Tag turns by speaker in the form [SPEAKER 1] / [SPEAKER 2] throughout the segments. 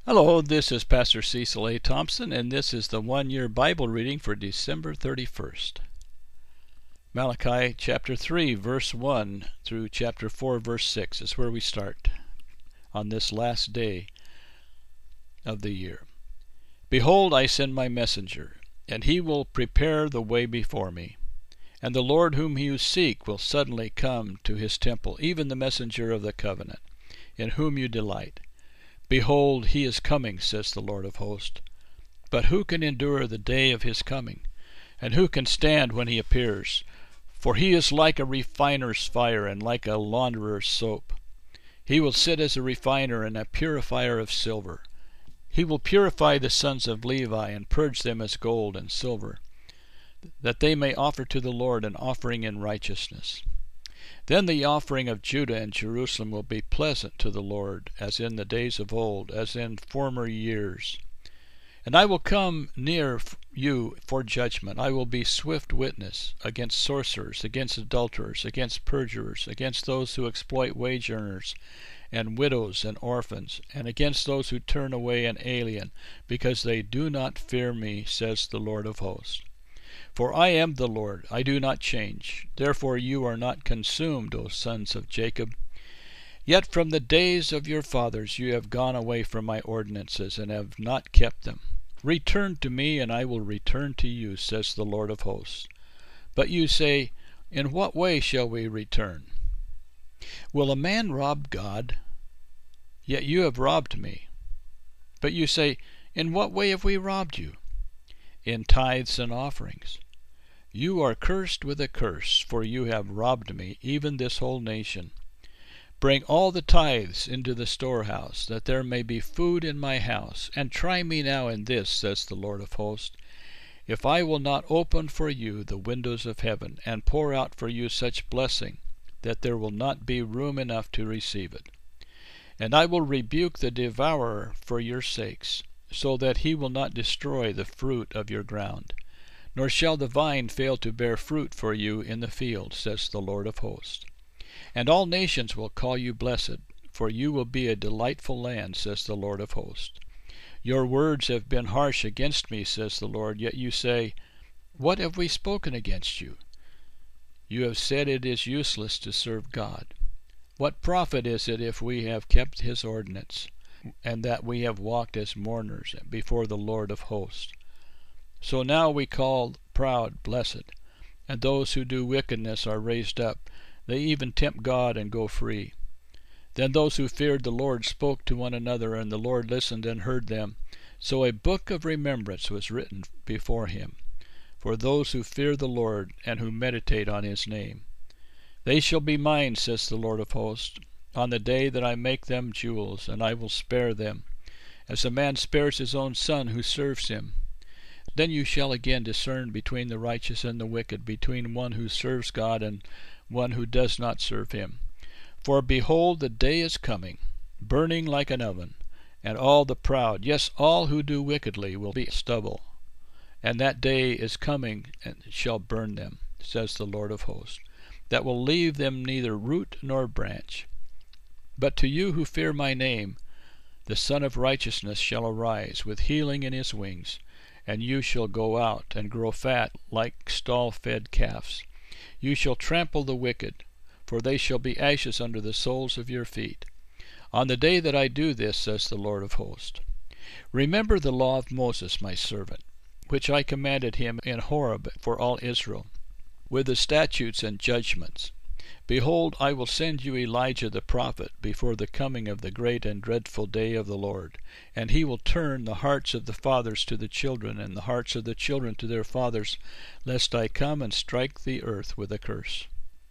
[SPEAKER 1] Hello, this is Pastor Cecil A. Thompson, and this is the one-year Bible reading for December 31st. Malachi chapter 3, verse 1 through chapter 4, verse 6 is where we start on this last day of the year. Behold, I send my messenger, and he will prepare the way before me. And the Lord whom you seek will suddenly come to his temple, even the messenger of the covenant, in whom you delight. Behold, he is coming, says the Lord of hosts. But who can endure the day of his coming? And who can stand when he appears? For he is like a refiner's fire and like a launderer's soap. He will sit as a refiner and a purifier of silver. He will purify the sons of Levi and purge them as gold and silver, that they may offer to the Lord an offering in righteousness. Then the offering of Judah and Jerusalem will be pleasant to the Lord, as in the days of old, as in former years. And I will come near you for judgment. I will be swift witness against sorcerers, against adulterers, against perjurers, against those who exploit wage earners, and widows and orphans, and against those who turn away an alien, because they do not fear me, says the Lord of hosts. For I am the Lord, I do not change. Therefore you are not consumed, O sons of Jacob. Yet from the days of your fathers you have gone away from my ordinances, and have not kept them. Return to me, and I will return to you, says the Lord of hosts. But you say, in what way shall we return? Will a man rob God? Yet you have robbed me. But you say, in what way have we robbed you? In tithes and offerings. You are cursed with a curse, for you have robbed me, even this whole nation. Bring all the tithes into the storehouse, that there may be food in my house, and try me now in this, says the Lord of hosts, if I will not open for you the windows of heaven, and pour out for you such blessing, that there will not be room enough to receive it. And I will rebuke the devourer for your sakes, so that he will not destroy the fruit of your ground. Nor shall the vine fail to bear fruit for you in the field, says the Lord of hosts. And all nations will call you blessed, for you will be a delightful land, says the Lord of hosts. Your words have been harsh against me, says the Lord, yet you say, what have we spoken against you? You have said it is useless to serve God. What profit is it if we have kept his ordinance, and that we have walked as mourners before the Lord of hosts? So now we call proud blessed, and those who do wickedness are raised up. They even tempt God and go free. Then those who feared the Lord spoke to one another, and the Lord listened and heard them. So a book of remembrance was written before him, for those who fear the Lord and who meditate on his name. They shall be mine, says the Lord of hosts, on the day that I make them jewels, and I will spare them, as a man spares his own son who serves him. Then you shall again discern between the righteous and the wicked, between one who serves God and one who does not serve him. For behold, the day is coming, burning like an oven, and all the proud, yes, all who do wickedly, will be stubble. And that day is coming, and shall burn them, says the Lord of hosts, that will leave them neither root nor branch. But to you who fear my name, the Son of Righteousness shall arise with healing in his wings, and you shall go out and grow fat like stall-fed calves. You shall trample the wicked, for they shall be ashes under the soles of your feet. On the day that I do this, says the Lord of hosts. Remember the law of Moses my servant, which I commanded him in Horeb for all Israel, with the statutes and judgments. Behold, I will send you Elijah the prophet before the coming of the great and dreadful day of the Lord, and he will turn the hearts of the fathers to the children, and the hearts of the children to their fathers, lest I come and strike the earth with a curse.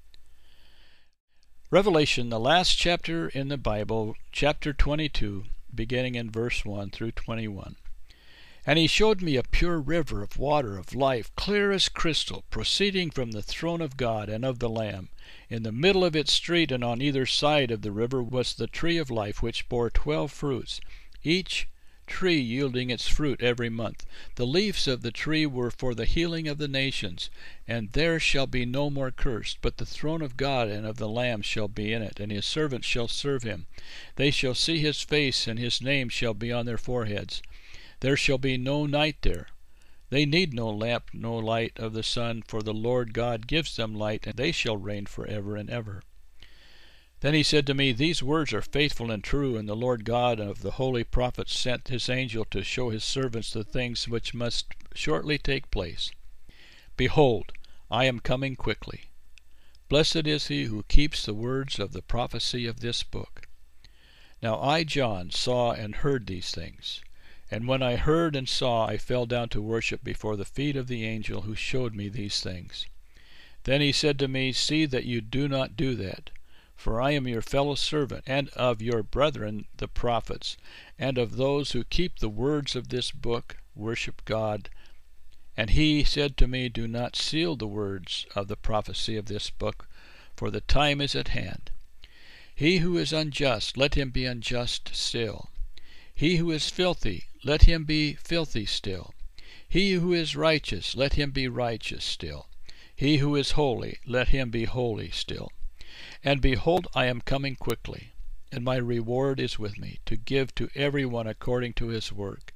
[SPEAKER 1] Revelation, the last chapter in the Bible, chapter 22, beginning in verse 1 through 21. And he showed me a pure river of water of life, clear as crystal, proceeding from the throne of God and of the Lamb. In the middle of its street and on either side of the river was the tree of life, which bore 12 fruits, each tree yielding its fruit every month. The leaves of the tree were for the healing of the nations. And there shall be no more curse, but the throne of God and of the Lamb shall be in it, and his servants shall serve him. They shall see his face, and his name shall be on their foreheads. There shall be no night there. They need no lamp, no light of the sun, for the Lord God gives them light, and they shall reign forever and ever. Then he said to me, These words are faithful and true, and the Lord God of the holy prophets sent his angel to show his servants the things which must shortly take place. Behold, I am coming quickly. Blessed is he who keeps the words of the prophecy of this book. Now I, John, saw and heard these things. And when I heard and saw, I fell down to worship before the feet of the angel who showed me these things. Then he said to me, See that you do not do that, for I am your fellow servant, and of your brethren the prophets, and of those who keep the words of this book, worship God. And he said to me, Do not seal the words of the prophecy of this book, for the time is at hand. He who is unjust, let him be unjust still. He who is filthy, let him be filthy still. He who is righteous, let him be righteous still. He who is holy, let him be holy still. And behold, I am coming quickly, and my reward is with me, to give to every one according to his work.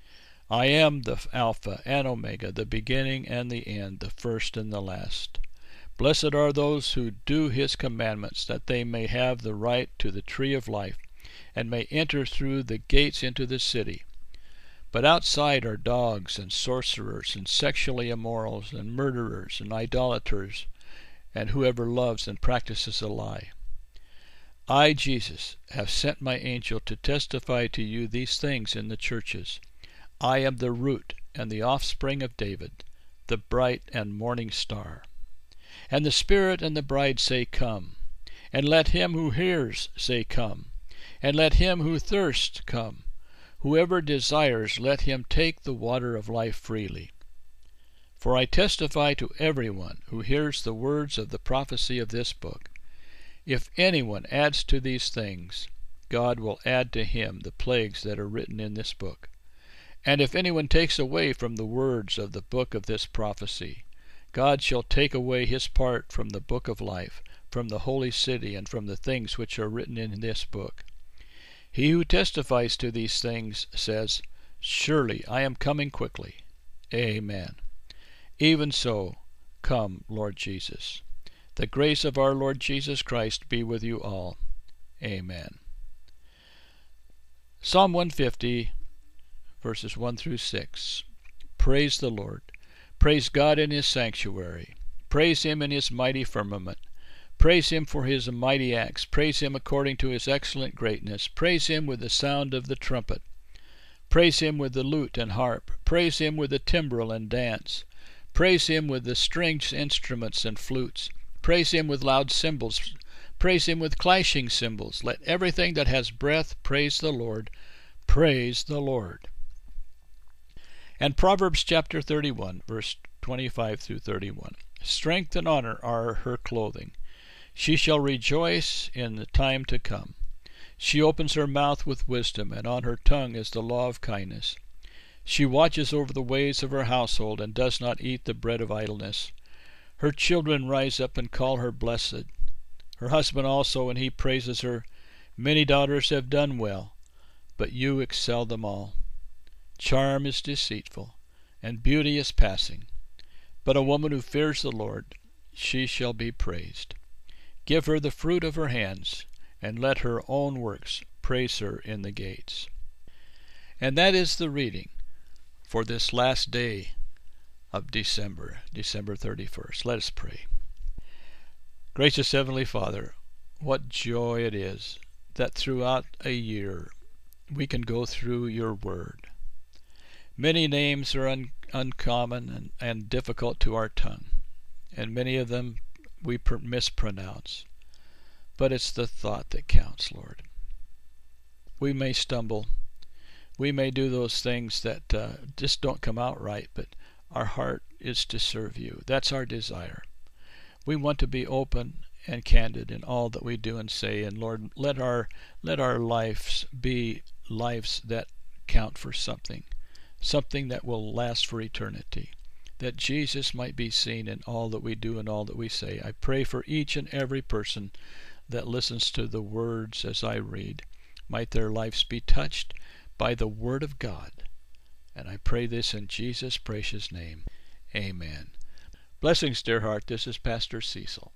[SPEAKER 1] I am the Alpha and Omega, the beginning and the end, the first and the last. Blessed are those who do his commandments, that they may have the right to the tree of life, and may enter through the gates into the city. But outside are dogs and sorcerers and sexually immoral and murderers and idolaters and whoever loves and practices a lie. I, Jesus, have sent my angel to testify to you these things in the churches. I am the root and the offspring of David, the bright and morning star. And the Spirit and the bride say, Come. And let him who hears say, Come. And let him who thirsts come. Whoever desires, let him take the water of life freely. For I testify to everyone who hears the words of the prophecy of this book. If anyone adds to these things, God will add to him the plagues that are written in this book. And if anyone takes away from the words of the book of this prophecy, God shall take away his part from the book of life, from the holy city, and from the things which are written in this book. He who testifies to these things says, Surely I am coming quickly. Amen. Even so, come, Lord Jesus. The grace of our Lord Jesus Christ be with you all. Amen. Psalm 150, verses 1 through 6. Praise the Lord. Praise God in his sanctuary. Praise him in his mighty firmament. Praise him for his mighty acts. Praise him according to his excellent greatness. Praise him with the sound of the trumpet. Praise him with the lute and harp. Praise him with the timbrel and dance. Praise him with the stringed instruments and flutes. Praise him with loud cymbals. Praise him with clashing cymbals. Let everything that has breath praise the Lord. Praise the Lord. And Proverbs chapter 31, verse 25 through 31. Strength and honor are her clothing. She shall rejoice in the time to come. She opens her mouth with wisdom, and on her tongue is the law of kindness. She watches over the ways of her household, and does not eat the bread of idleness. Her children rise up and call her blessed. Her husband also, and he praises her. Many daughters have done well, but you excel them all. Charm is deceitful, and beauty is passing. But a woman who fears the Lord, she shall be praised. Give her the fruit of her hands, and let her own works praise her in the gates. And that is the reading for this last day of December 31st. Let us pray. Gracious Heavenly Father, what joy it is that throughout a year we can go through your word. Many names are uncommon and difficult to our tongue, and many of them we mispronounce. But it's the thought that counts, Lord. We may stumble. We may do those things that just don't come out right, but our heart is to serve you. That's our desire. We want to be open and candid in all that we do and say. And Lord, let our lives be lives that count for something, something that will last for eternity, that Jesus might be seen in all that we do and all that we say. I pray for each and every person that listens to the words as I read. Might their lives be touched by the Word of God. And I pray this in Jesus' precious name. Amen. Blessings, dear heart. This is Pastor Cecil.